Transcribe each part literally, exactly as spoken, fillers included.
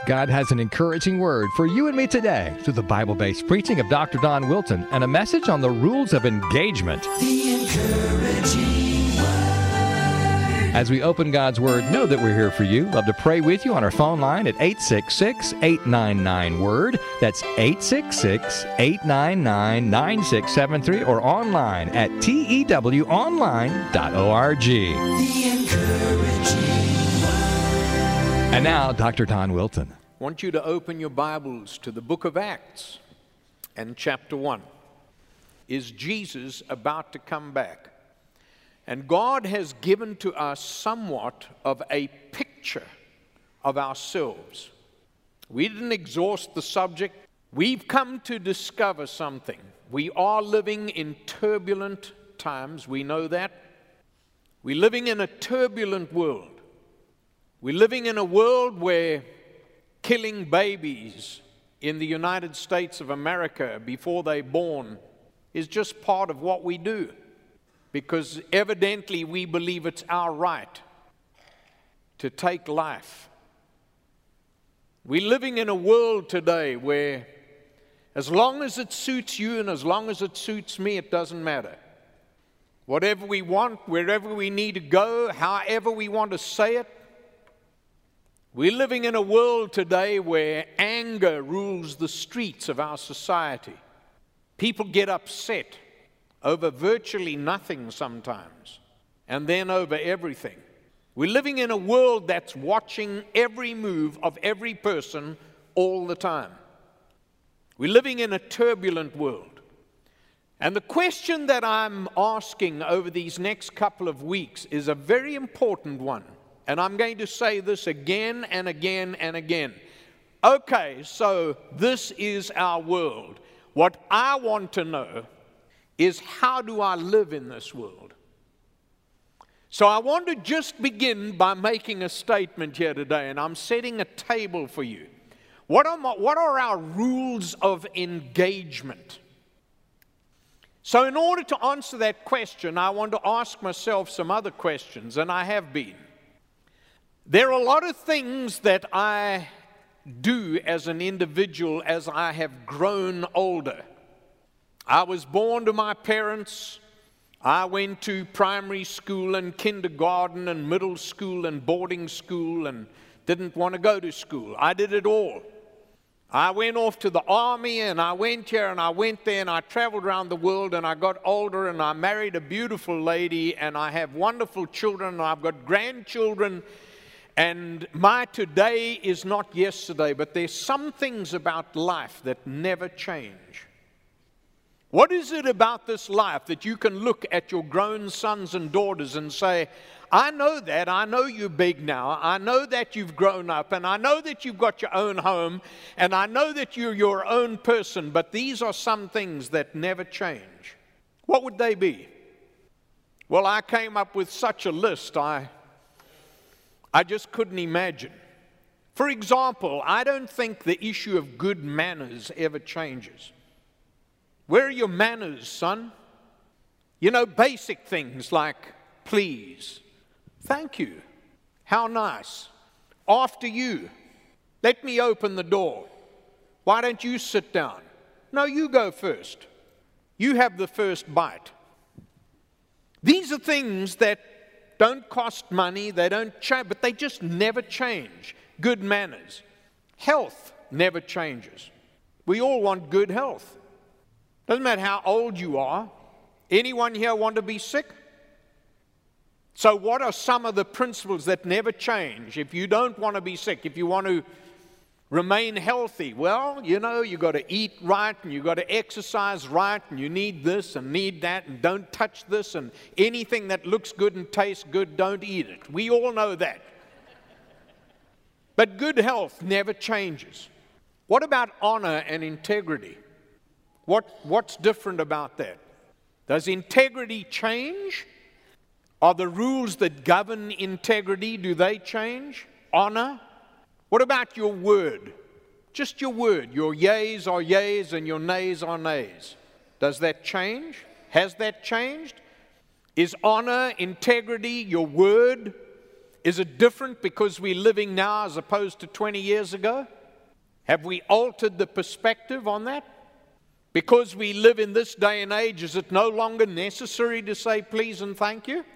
God has an encouraging word for you and me today through the Bible-based preaching of Doctor Don Wilton and a message on the rules of engagement. The encouraging word. As we open God's Word, know that we're here for you. Love to pray with you on our phone line at eight six six, eight nine nine, word. That's eight six six, eight nine nine, nine six seven three or online at T E W online dot org. The encouraging word. And now, Doctor Don Wilton. I want you to open your Bibles to the book of Acts and chapter one. Is Jesus about to come back? And God has given to us somewhat of a picture of ourselves. We didn't exhaust the subject. We've come to discover something. We are living in turbulent times. We know that. We're living in a turbulent world. We're living in a world where killing babies in the United States of America before they're born is just part of what we do, because evidently we believe it's our right to take life. We're living in a world today where as long as it suits you and as long as it suits me, it doesn't matter. Whatever we want, wherever we need to go, however we want to say it. We're living in a world today where anger rules the streets of our society. People get upset over virtually nothing sometimes, and then over everything. We're living in a world that's watching every move of every person all the time. We're living in a turbulent world. And the question that I'm asking over these next couple of weeks is a very important one. And I'm going to say this again and again and again. Okay, so this is our world. What I want to know is, how do I live in this world? So I want to just begin by making a statement here today, and I'm setting a table for you. What are, my, what are our rules of engagement? So in order to answer that question, I want to ask myself some other questions, and I have been. There are a lot of things that I do as an individual as I have grown older. I was born to my parents. I went to primary school and kindergarten and middle school and boarding school and didn't want to go to school. I did it all. I went off to the army, and I went here and I went there, and I traveled around the world, and I got older, and I married a beautiful lady, and I have wonderful children, and I've got grandchildren. And my today is not yesterday, but there's some things about life that never change. What is it about this life that you can look at your grown sons and daughters and say, I know that, I know you're big now, I know that you've grown up, and I know that you've got your own home, and I know that you're your own person, but these are some things that never change. What would they be? Well, I came up with such a list, I... I just couldn't imagine. For example, I don't think the issue of good manners ever changes. Where are your manners, son? You know, basic things like, please, thank you, how nice, after you, let me open the door, why don't you sit down? No, you go first. You have the first bite. These are things that don't cost money, they don't change, but they just never change. Good manners. Health never changes. We all want good health. Doesn't matter how old you are. Anyone here want to be sick? So what are some of the principles that never change? If you don't want to be sick, if you want to remain healthy, well, you know, you got to eat right, and you got to exercise right, and you need this and need that, and don't touch this, and anything that looks good and tastes good, don't eat it. We all know that. But good health never changes. What about honor and integrity? What, what's different about that? Does integrity change? Are the rules that govern integrity, do they change? Honor? What about your word? Just your word. Your yeas are yeas and your nays are nays. Does that change? Has that changed? Is honor, integrity, your word, is it different because we're living now as opposed to twenty years ago? Have we altered the perspective on that? Because we live in this day and age, is it no longer necessary to say please and thank you?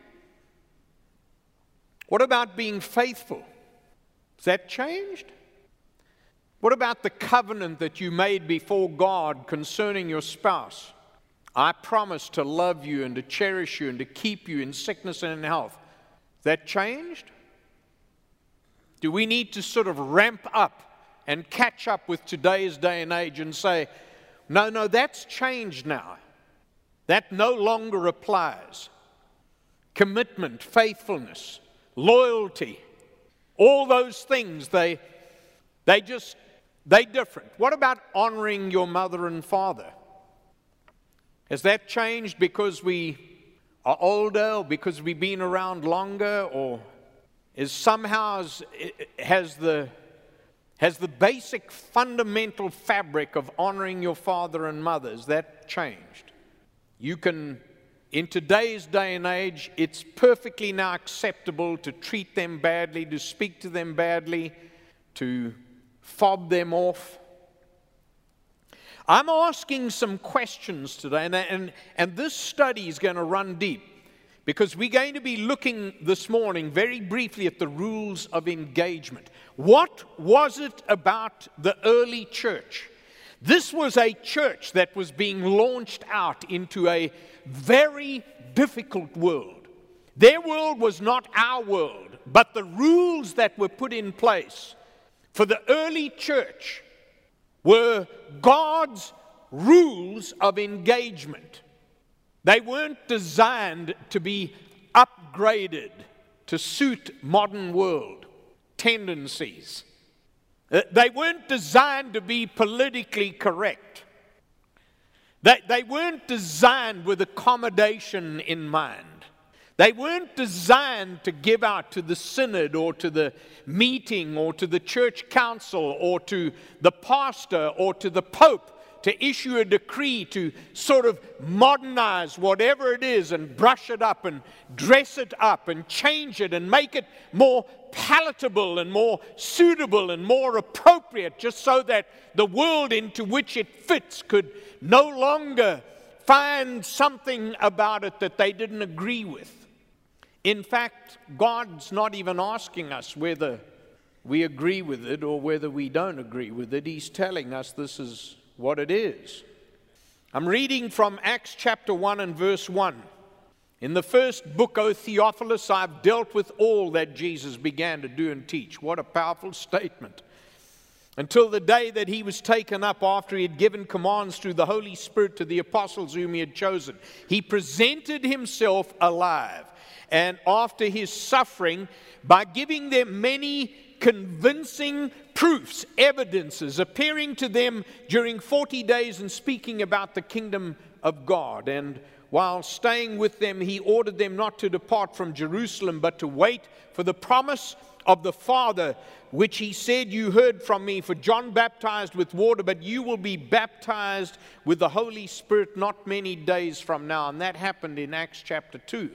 What about being faithful? Has that changed? What about the covenant that you made before God concerning your spouse? I promise to love you and to cherish you and to keep you in sickness and in health. Has that changed? Do we need to sort of ramp up and catch up with today's day and age and say, no, no, that's changed now. That no longer applies. Commitment, faithfulness, loyalty, all those things, they, they just, they different. What about honoring your mother and father? Has that changed because we are older, or because we've been around longer, or is somehow has the has the basic fundamental fabric of honoring your father and mother, has that changed? You can, in today's day and age, it's perfectly now acceptable to treat them badly, to speak to them badly, to fob them off. I'm asking some questions today, and, and, and this study is going to run deep, because we're going to be looking this morning very briefly at the rules of engagement. What was it about the early church? This was a church that was being launched out into a very difficult world. Their world was not our world, but the rules that were put in place for the early church were God's rules of engagement. They weren't designed to be upgraded to suit modern world tendencies. They weren't designed to be politically correct. They, they weren't designed with accommodation in mind. They weren't designed to give out to the synod or to the meeting or to the church council or to the pastor or to the pope to issue a decree to sort of modernize whatever it is and brush it up and dress it up and change it and make it more palatable and more suitable and more appropriate, just so that the world into which it fits could no longer find something about it that they didn't agree with. In fact, God's not even asking us whether we agree with it or whether we don't agree with it. He's telling us this is what it is. I'm reading from Acts chapter one and verse one. In the first book, O Theophilus, I've dealt with all that Jesus began to do and teach. What a powerful statement. Until the day that he was taken up, after he had given commands through the Holy Spirit to the apostles whom he had chosen. He presented himself alive. And after his suffering, by giving them many convincing proofs, evidences, appearing to them during forty days and speaking about the kingdom of God. And while staying with them, he ordered them not to depart from Jerusalem, but to wait for the promise of the Father, which he said, you heard from me, for John baptized with water, but you will be baptized with the Holy Spirit not many days from now. And that happened in Acts chapter two.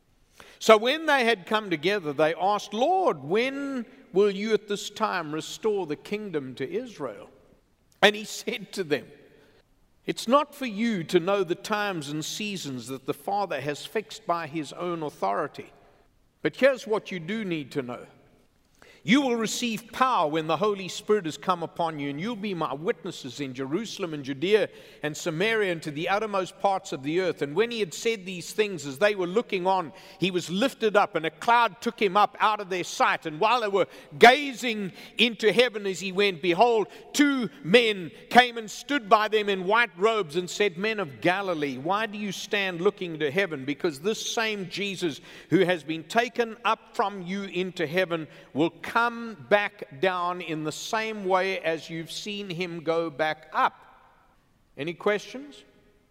So when they had come together, they asked, Lord, when will you at this time restore the kingdom to Israel? And he said to them, it's not for you to know the times and seasons that the Father has fixed by his own authority. But here's what you do need to know. You will receive power when the Holy Spirit has come upon you, and you'll be my witnesses in Jerusalem and Judea and Samaria and to the uttermost parts of the earth. And when he had said these things, as they were looking on, he was lifted up, and a cloud took him up out of their sight. And while they were gazing into heaven as he went, behold, two men came and stood by them in white robes and said, Men of Galilee, why do you stand looking to heaven? Because this same Jesus who has been taken up from you into heaven will come come back down in the same way as you've seen him go back up. Any questions?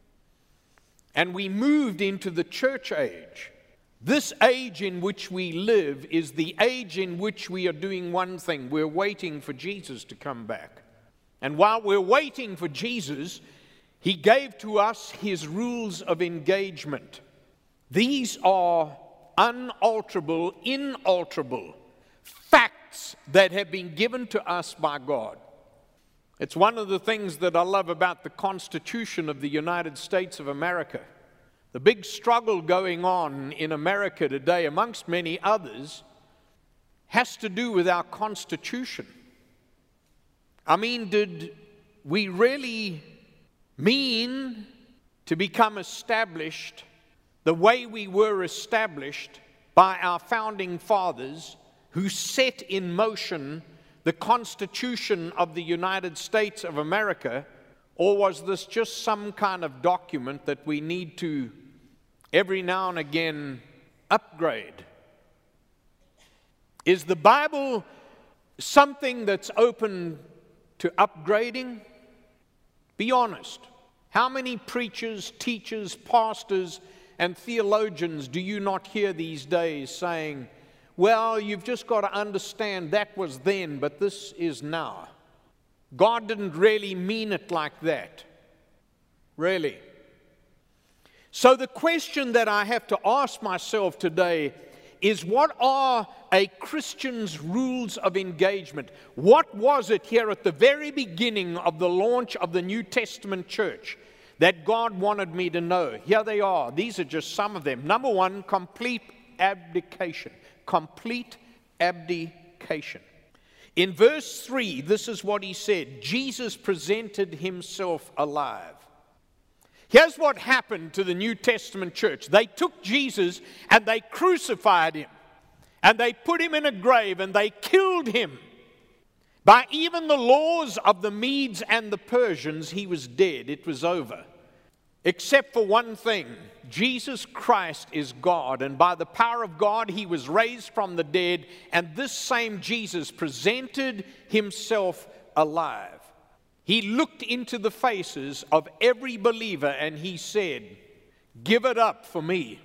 And we moved into the church age. This age in which we live is the age in which we are doing one thing. We're waiting for Jesus to come back. And while we're waiting for Jesus, he gave to us his rules of engagement. These are unalterable, inalterable facts that have been given to us by God. It's one of the things that I love about the Constitution of the United States of America. The big struggle going on in America today, amongst many others, has to do with our Constitution. I mean, did we really mean to become established the way we were established by our founding fathers who set in motion the Constitution of the United States of America, or was this just some kind of document that we need to every now and again upgrade? Is the Bible something that's open to upgrading? Be honest. How many preachers, teachers, pastors, and theologians do you not hear these days saying, well, you've just got to understand that was then, but this is now. God didn't really mean it like that. Really. So the question that I have to ask myself today is, what are a Christian's rules of engagement? What was it here at the very beginning of the launch of the New Testament church that God wanted me to know? Here they are. These are just some of them. Number one, complete abdication. Complete abdication. In verse three, this is what he said. Jesus presented himself alive. Here's what happened to the New Testament church. They took Jesus and they crucified him. And they put him in a grave and they killed him. By even the laws of the Medes and the Persians, he was dead. It was over. Except for one thing. Jesus Christ is God, and by the power of God, he was raised from the dead, and this same Jesus presented himself alive. He looked into the faces of every believer, and he said, give it up for me.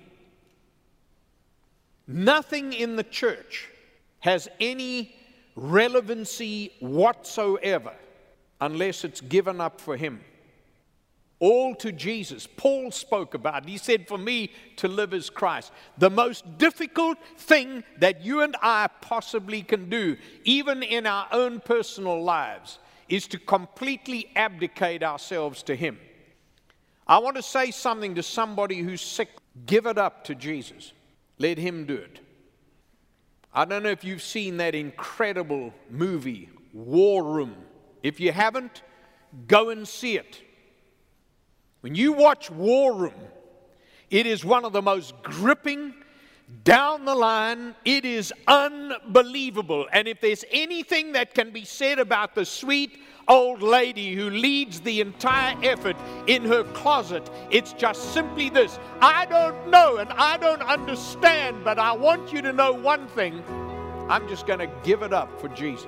Nothing in the church has any relevancy whatsoever unless it's given up for him. All to Jesus. Paul spoke about it. He said, for me to live is Christ. The most difficult thing that you and I possibly can do, even in our own personal lives, is to completely abdicate ourselves to him. I want to say something to somebody who's sick. Give it up to Jesus. Let him do it. I don't know if you've seen that incredible movie, War Room. If you haven't, go and see it. When you watch War Room, it is one of the most gripping, down the line, it is unbelievable. And if there's anything that can be said about the sweet old lady who leads the entire effort in her closet, it's just simply this. I don't know and I don't understand, but I want you to know one thing. I'm just going to give it up for Jesus.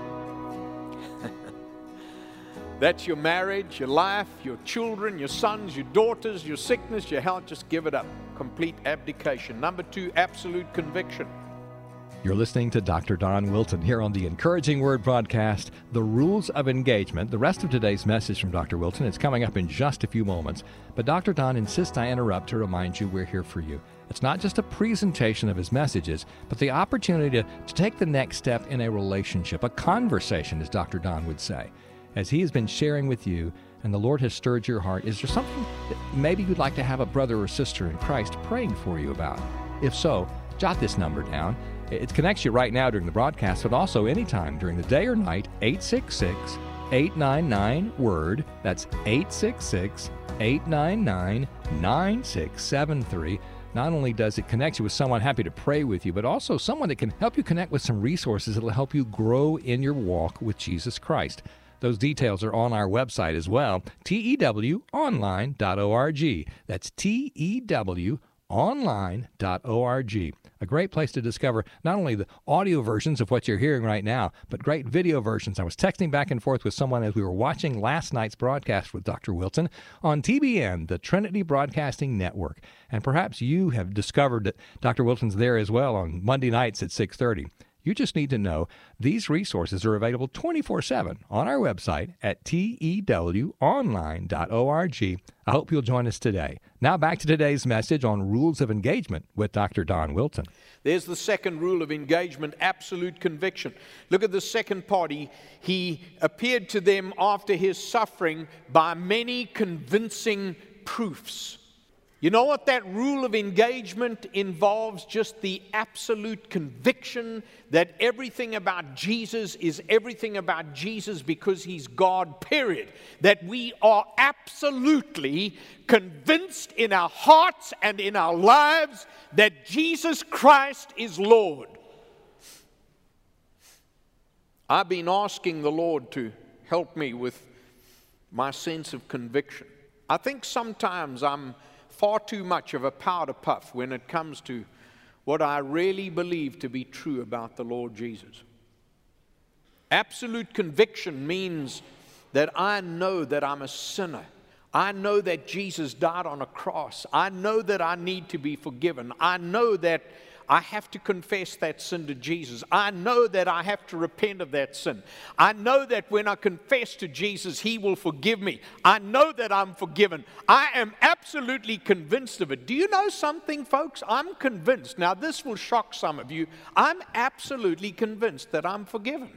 That's your marriage, your life, your children, your sons, your daughters, your sickness, your health. Just give it up. Complete abdication. Number two, absolute conviction. You're listening to Doctor Don Wilson here on the Encouraging Word broadcast, The Rules of Engagement. The rest of today's message from Doctor Wilson is coming up in just a few moments. But Doctor Don insists I interrupt to remind you we're here for you. It's not just a presentation of his messages, but the opportunity to, to take the next step in a relationship, a conversation, as Doctor Don would say. As he has been sharing with you and the Lord has stirred your heart, is there something that maybe you'd like to have a brother or sister in Christ praying for you about? If so, jot this number down. It connects you right now during the broadcast, but also anytime during the day or night, eight six six, eight nine nine, WORD. That's eight six six, eight nine nine, nine six seven three. Not only does it connect you with someone happy to pray with you, but also someone that can help you connect with some resources that will help you grow in your walk with Jesus Christ. Those details are on our website as well, T E W online dot org. That's T E W online dot org. A great place to discover not only the audio versions of what you're hearing right now, but great video versions. I was texting back and forth with someone as we were watching last night's broadcast with Doctor Wilson on T B N, the Trinity Broadcasting Network. And perhaps you have discovered that Doctor Wilson's there as well on Monday nights at six thirty. You just need to know these resources are available twenty-four seven on our website at T E W online dot org. I hope you'll join us today. Now back to today's message on rules of engagement with Doctor Don Wilton. There's the second rule of engagement, absolute conviction. Look at the second part. He, he appeared to them after his suffering by many convincing proofs. You know what that rule of engagement involves? Just the absolute conviction that everything about Jesus is everything about Jesus because he's God, period. That we are absolutely convinced in our hearts and in our lives that Jesus Christ is Lord. I've been asking the Lord to help me with my sense of conviction. I think sometimes I'm far too much of a powder puff when it comes to what I really believe to be true about the Lord Jesus. Absolute conviction means that I know that I'm a sinner. I know that Jesus died on a cross. I know that I need to be forgiven. I know that I have to confess that sin to Jesus. I know that I have to repent of that sin. I know that when I confess to Jesus, he will forgive me. I know that I'm forgiven. I am absolutely convinced of it. Do you know something, folks? I'm convinced. Now, this will shock some of you. I'm absolutely convinced that I'm forgiven.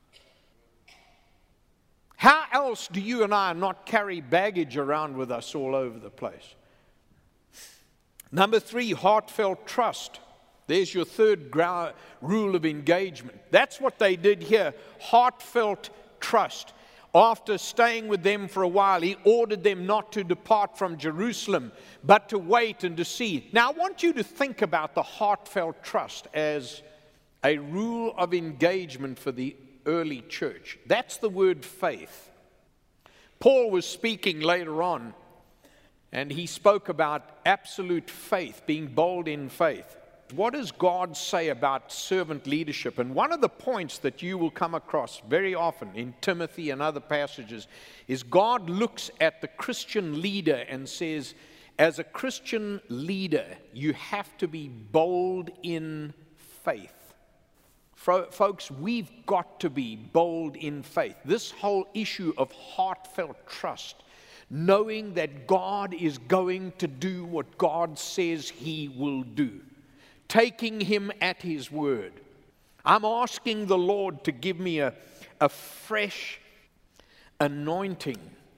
How else do you and I not carry baggage around with us all over the place? Number three, heartfelt trust. There's your third ground, rule of engagement. That's what they did here, heartfelt trust. After staying with them for a while, he ordered them not to depart from Jerusalem, but to wait and to see. Now, I want you to think about the heartfelt trust as a rule of engagement for the early church. That's the word faith. Paul was speaking later on, and he spoke about absolute faith, being bold in faith. What does God say about servant leadership? And one of the points that you will come across very often in Timothy and other passages is God looks at the Christian leader and says, as a Christian leader, you have to be bold in faith. Folks, we've got to be bold in faith. This whole issue of heartfelt trust, knowing that God is going to do what God says he will do. Taking him at his word. I'm asking the Lord to give me a, a fresh anointing.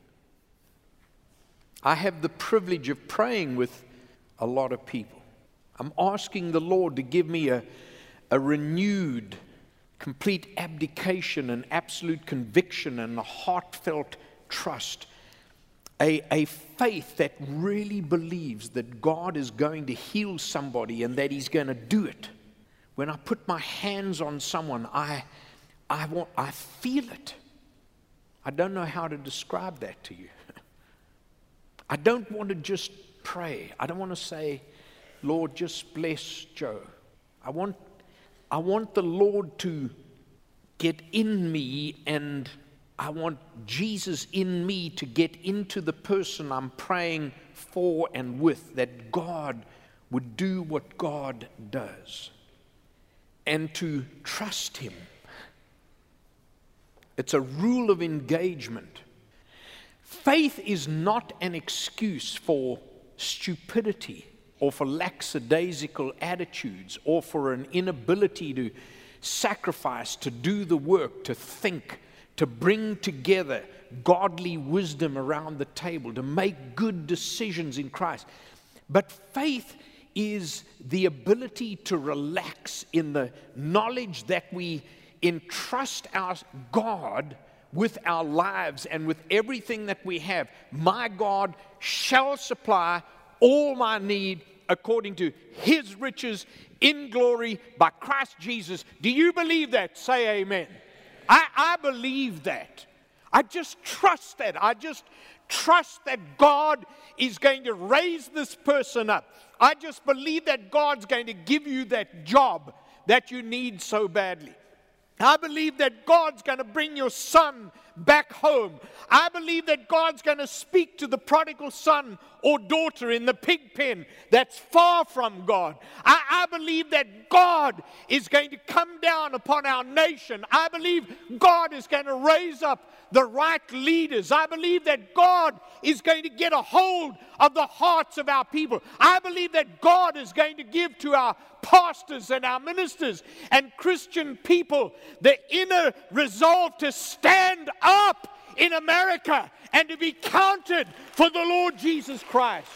I have the privilege of praying with a lot of people. I'm asking the Lord to give me a, a renewed, complete abdication and absolute conviction and a heartfelt trust. A, a faith that really believes that God is going to heal somebody and that he's going to do it. When I put my hands on someone, I, I, want, I feel it. I don't know how to describe that to you. I don't want to just pray. I don't want to say, Lord, just bless Joe. I want, I want the Lord to get in me, and I want Jesus in me to get into the person I'm praying for and with, that God would do what God does, and to trust him. It's a rule of engagement. Faith is not an excuse for stupidity or for lackadaisical attitudes or for an inability to sacrifice, to do the work, to think, to bring together godly wisdom around the table, to make good decisions in Christ. But faith is the ability to relax in the knowledge that we entrust our God with our lives and with everything that we have. My God shall supply all my need according to his riches in glory by Christ Jesus. Do you believe that? Say amen. I, I believe that. I just trust that. I just trust that God is going to raise this person up. I just believe that God's going to give you that job that you need so badly. I believe that God's going to bring your son back home. I believe that God's going to speak to the prodigal son or daughter in the pig pen that's far from God. I, I believe that God is going to come down upon our nation. I believe God is going to raise up the right leaders. I believe that God is going to get a hold of the hearts of our people. I believe that God is going to give to our pastors and our ministers and Christian people the inner resolve to stand up in America and to be counted for the Lord Jesus Christ.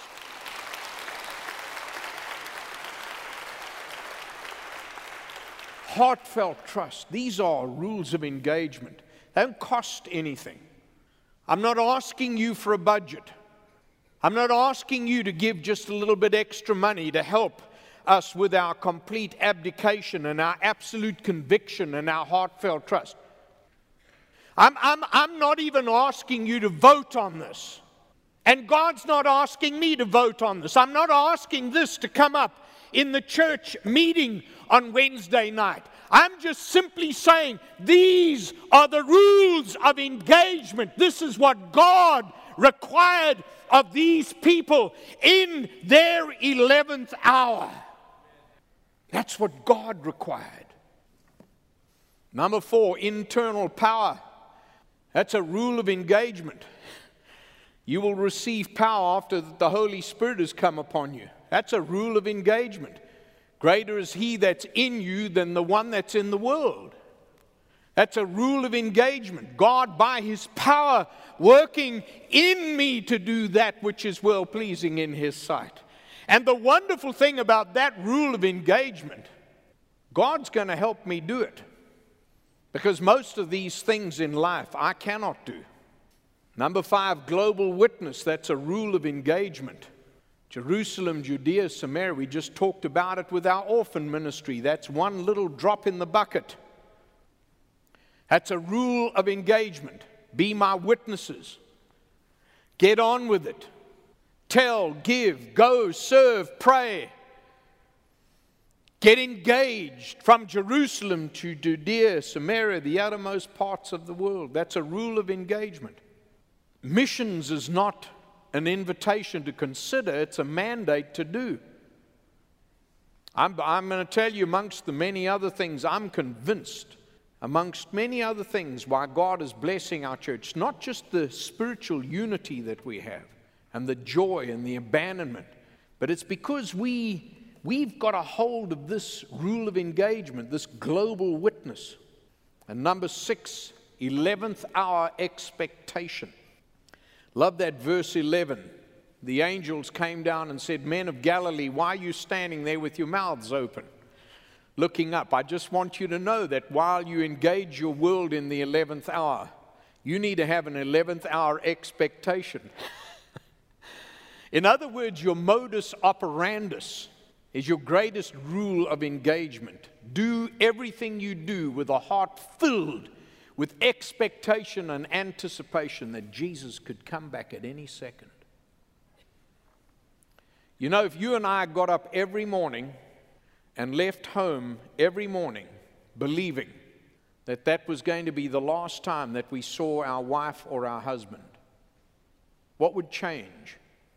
Heartfelt trust. These are rules of engagement. They don't cost anything. I'm not asking you for a budget. I'm not asking you to give just a little bit extra money to help us with our complete abdication and our absolute conviction and our heartfelt trust. I'm, I'm, I'm not even asking you to vote on this. And God's not asking me to vote on this. I'm not asking this to come up in the church meeting on Wednesday night. I'm just simply saying these are the rules of engagement. This is what God required of these people in their eleventh hour. That's what God required. Number four, internal power. That's a rule of engagement. You will receive power after the Holy Spirit has come upon you. That's a rule of engagement. Greater is He that's in you than the one that's in the world. That's a rule of engagement. God, by His power, working in me to do that which is well-pleasing in His sight. And the wonderful thing about that rule of engagement, God's going to help me do it. Because most of these things in life I cannot do. Number five, global witness. That's a rule of engagement. Jerusalem, Judea, Samaria. We just talked about it with our orphan ministry. That's one little drop in the bucket. That's a rule of engagement. Be my witnesses. Get on with it. Tell, give, go, serve, pray. Get engaged from Jerusalem to Judea, Samaria, the outermost parts of the world. That's a rule of engagement. Missions is not an invitation to consider, it's a mandate to do. I'm, I'm going to tell you, amongst the many other things, I'm convinced, amongst many other things, why God is blessing our church, not just the spiritual unity that we have, and the joy and the abandonment, but it's because we, we've got a hold of this rule of engagement, this global witness. And number six, eleventh hour expectation. Love that verse eleven. The angels came down and said, "Men of Galilee, why are you standing there with your mouths open, looking up?" I just want you to know that while you engage your world in the eleventh hour, you need to have an eleventh hour expectation. In other words, your modus operandus is your greatest rule of engagement. Do everything you do with a heart filled with expectation and anticipation that Jesus could come back at any second. You know, if you and I got up every morning and left home every morning believing that that was going to be the last time that we saw our wife or our husband, what would change?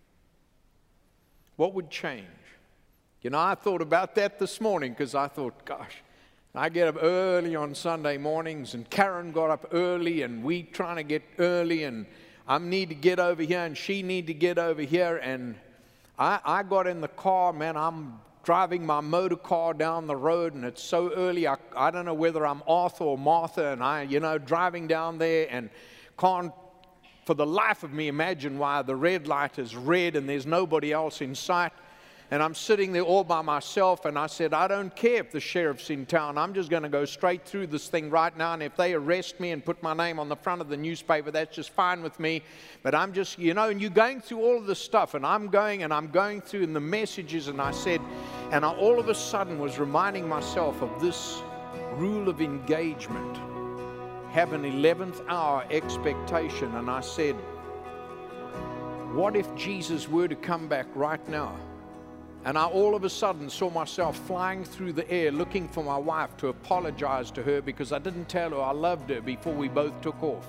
What would change? You know, I thought about that this morning because I thought, gosh, I get up early on Sunday mornings, and Karen got up early, and we trying to get early, and I need to get over here, and she need to get over here, and I, I got in the car, man, I'm driving my motor car down the road, and it's so early, I, I don't know whether I'm Arthur or Martha, and I, you know, driving down there, and can't for the life of me imagine why the red light is red and there's nobody else in sight. And I'm sitting there all by myself, and I said, I don't care if the sheriff's in town. I'm just going to go straight through this thing right now, and if they arrest me and put my name on the front of the newspaper, that's just fine with me. But I'm just, you know, and you're going through all of this stuff, and I'm going, and I'm going through in the messages, and I said, and I all of a sudden was reminding myself of this rule of engagement. Have an eleventh hour expectation. And I said, what if Jesus were to come back right now? And I all of a sudden saw myself flying through the air looking for my wife to apologize to her because I didn't tell her I loved her before we both took off.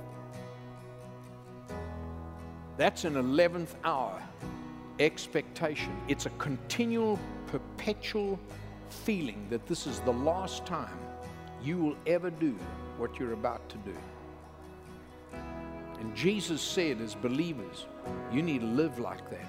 That's an eleventh hour expectation. It's a continual, perpetual feeling that this is the last time you will ever do what you're about to do. And Jesus said, as believers, you need to live like that.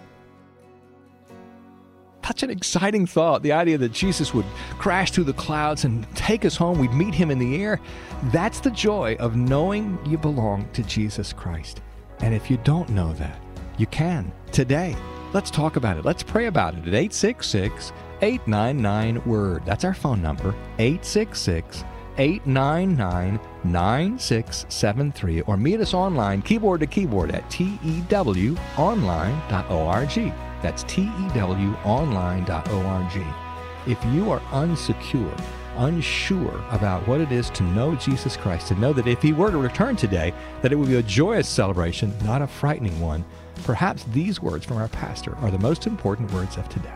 Such an exciting thought, the idea that Jesus would crash through the clouds and take us home. We'd meet him in the air. That's the joy of knowing you belong to Jesus Christ. And if you don't know that, you can today. Let's talk about it. Let's pray about it at eight six six, eight nine nine, WORD. That's our phone number, eight six six, eight nine nine, nine six seven three. Or meet us online, keyboard to keyboard, at T E W online dot org. That's T E W online dot org. If you are unsecure, unsure about what it is to know Jesus Christ, to know that if he were to return today, that it would be a joyous celebration, not a frightening one, perhaps these words from our pastor are the most important words of today.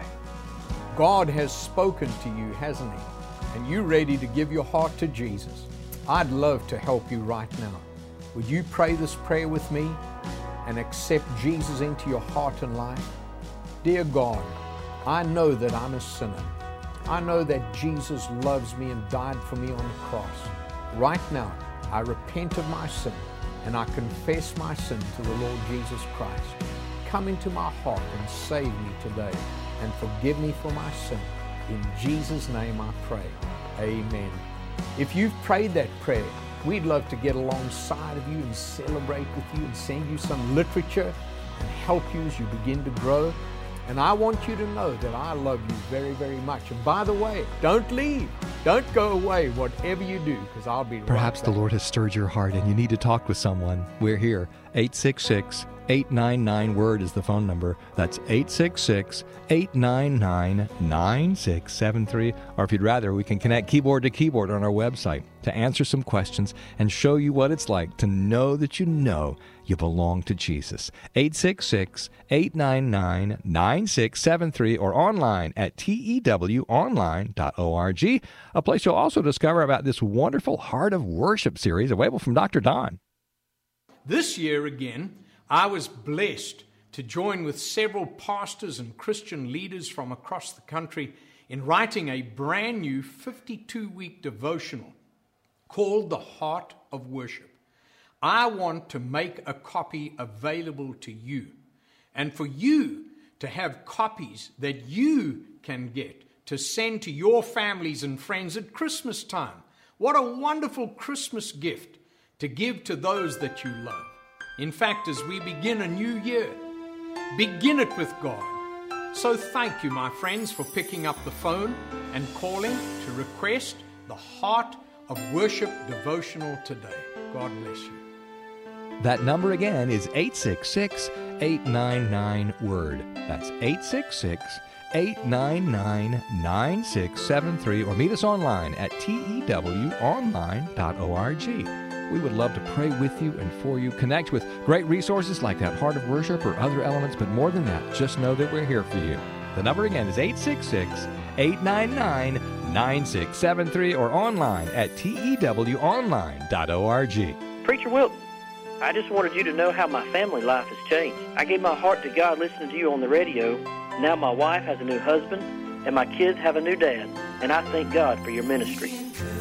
God has spoken to you, hasn't he? And you're ready to give your heart to Jesus. I'd love to help you right now. Would you pray this prayer with me and accept Jesus into your heart and life? Dear God, I know that I'm a sinner. I know that Jesus loves me and died for me on the cross. Right now, I repent of my sin and I confess my sin to the Lord Jesus Christ. Come into my heart and save me today and forgive me for my sin. In Jesus' name I pray. Amen. If you've prayed that prayer, we'd love to get alongside of you and celebrate with you and send you some literature and help you as you begin to grow. And I want you to know that I love you very, very much. And by the way, don't leave. Don't go away, whatever you do, because I'll be right back. Perhaps the Lord has stirred your heart and you need to talk with someone. We're here. eight six six, eight nine nine, WORD is the phone number. That's eight six six, eight nine nine, nine six seven three. Or if you'd rather, we can connect keyboard to keyboard on our website to answer some questions and show you what it's like to know that you know you belong to Jesus. eight six six, eight nine nine, nine six seven three or online at T E W online dot org, a place you'll also discover about this wonderful Heart of Worship series available from Doctor Don. This year again, I was blessed to join with several pastors and Christian leaders from across the country in writing a brand new fifty-two week devotional called The Heart of Worship. I want to make a copy available to you, and for you to have copies that you can get to send to your families and friends at Christmas time. What a wonderful Christmas gift to give to those that you love. In fact, as we begin a new year, begin it with God. So thank you, my friends, for picking up the phone and calling to request the Heart of Worship devotional today. God bless you. That number again is eight six six, eight nine nine, WORD. That's eight six six, eight nine nine, nine six seven three or meet us online at T E W online dot org. We would love to pray with you and for you. Connect with great resources like that Heart of Worship or other elements, but more than that, just know that we're here for you. The number again is eight six six, eight nine nine, nine six seven three or online at T E W online dot org. Preacher Wilton, I just wanted you to know how my family life has changed. I gave my heart to God listening to you on the radio. Now my wife has a new husband, and my kids have a new dad, and I thank God for your ministry.